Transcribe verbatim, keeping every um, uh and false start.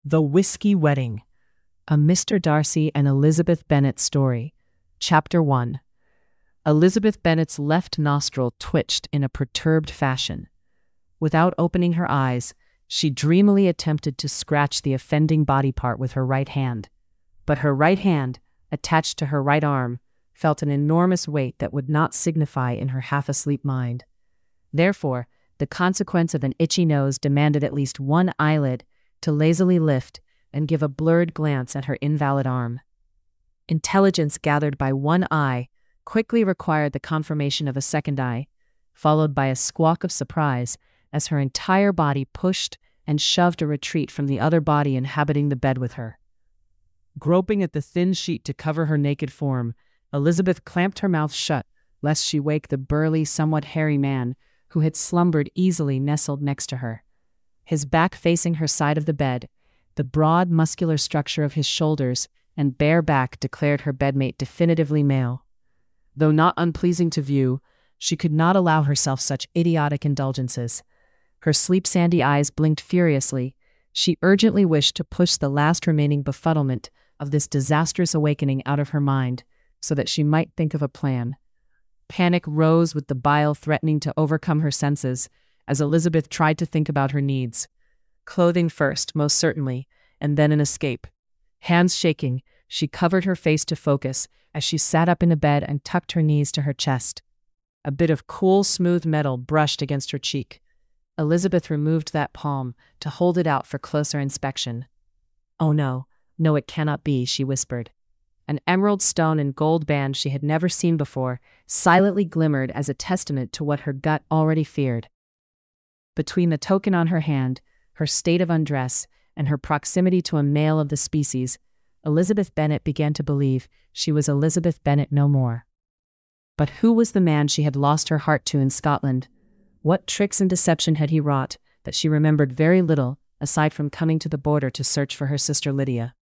The Whiskey Wedding, a Mister Darcy and Elizabeth Bennet story. Chapter one. Elizabeth Bennet's left nostril twitched in a perturbed fashion. Without opening her eyes, she dreamily attempted to scratch the offending body part with her right hand. But her right hand, attached to her right arm, felt an enormous weight that would not signify in her half-asleep mind. Therefore, the consequence of an itchy nose demanded at least one eyelid to lazily lift and give a blurred glance at her invalid arm. Intelligence gathered by one eye quickly required the confirmation of a second eye, followed by a squawk of surprise as her entire body pushed and shoved a retreat from the other body inhabiting the bed with her. Groping at the thin sheet to cover her naked form, Elizabeth clamped her mouth shut, lest she wake the burly, somewhat hairy man who had slumbered easily nestled next to her. His back facing her side of the bed, the broad, muscular structure of his shoulders and bare back declared her bedmate definitively male. Though not unpleasing to view, she could not allow herself such idiotic indulgences. Her sleep-sandy eyes blinked furiously. She urgently wished to push the last remaining befuddlement of this disastrous awakening out of her mind, so that she might think of a plan. Panic rose with the bile threatening to overcome her senses, as Elizabeth tried to think about her needs. Clothing first, most certainly, and then an escape. Hands shaking, she covered her face to focus as she sat up in the bed and tucked her knees to her chest. A bit of cool, smooth metal brushed against her cheek. Elizabeth removed that palm to hold it out for closer inspection. "Oh no, no it cannot be," she whispered. An emerald stone and gold band she had never seen before silently glimmered as a testament to what her gut already feared. Between the token on her hand, her state of undress, and her proximity to a male of the species, Elizabeth Bennet began to believe she was Elizabeth Bennet no more. But who was the man she had lost her heart to in Scotland? What tricks and deception had he wrought that she remembered very little, aside from coming to the border to search for her sister Lydia?